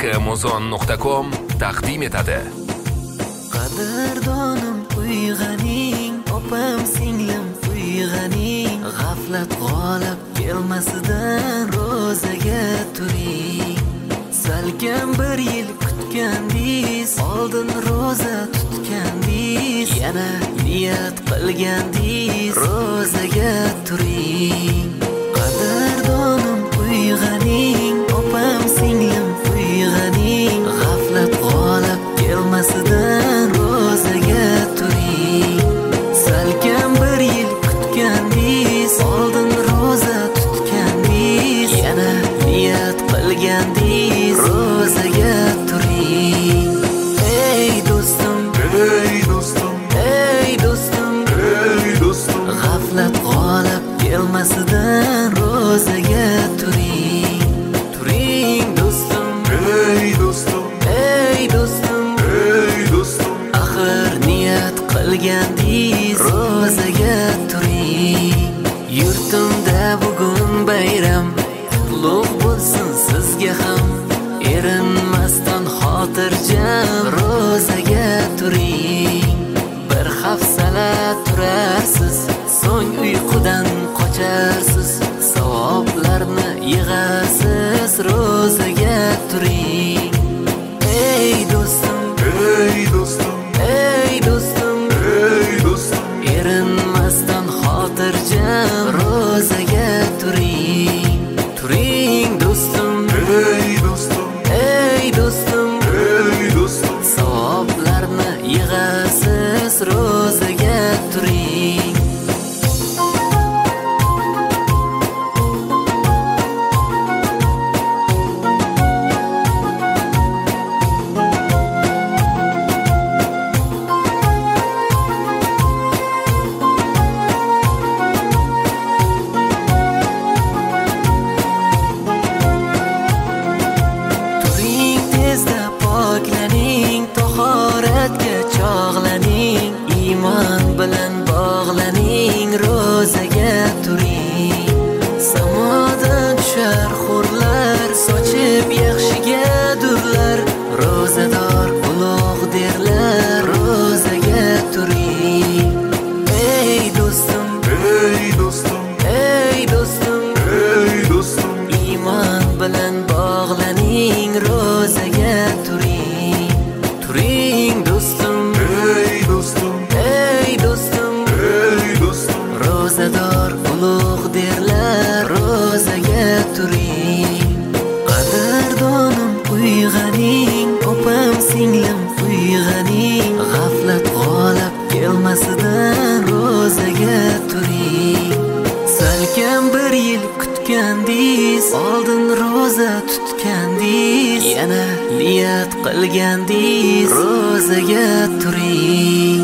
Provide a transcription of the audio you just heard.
kmozon.com taqdim etadi. Qadrdonim uyg'aning, opam singlim uyg'aning, g'aflat g'olib kelmasidan ro'zaga turing. Salkam bir yil kutgandingiz, oldin ro'za tutgandingiz, yana niyat qilgandingiz, ro'zaga turing. Qadrdonim uyg'aning, opam singlim uyg'aning, g'aflat g'olib kelmasidan ro'zaga turing. Salkam bir yil kutgandingiz, oldin ro'za tutgandingiz, yana niyat qilgandingiz, ro'zaga turing. Ey do'stim, Ey do'stim, ey do'stim, ey do'stim, g'aflat g'olib kelmasidan ro'zaga turing. Turing do'stim, ey do'stim, ey do'stim, ey do'stim, axir niyat qilgandingiz, ro'zaga turing. Yurtimda bugun bayram, qutlug' bo'lsin sizga ham. Erinmasdan xotirjam ro'zaga turing. Bir hafsala turarsiz, so'ng uyqudan qocharsiz, savoblarni yig'asiz, ro'zaga turing. Ey do'stim, ey do'stim, ey do'stim, ey do'stim, erinmasdan xotirjam ro'zaga turing. Turing do'stim, ey do'stim, ey do'stim, ey do'stim, savoblarni yig'asiz, ro'zaga turing. Turing tezda poklaning, tahoratga chog'laning, iymon bilan bog'laning, ro'zaga turing. Samodan tushar hurlar, sochib yaxshiga durlar, ro'zador ulug' derlar, ro'zaga turing. Ey do'stim, ey do'stim, ey do'stim, ey do'stim, iymon bilan bog'laning, ro'zaga turing. Turing do'stim, ey do'stim, ey do'stim, ey do'stim, ro'zador ulug' derlar, ro'zaga turing. Qadrdonim uyg'aning, opam singlim uyg'aning, g'aflat g'olib kelmasidan ro'zaga turing. Salkam bir yil kutgandingiz, oldin ro'za tutgandingiz, yana niyat qilgandingiz, ro'zaga turing.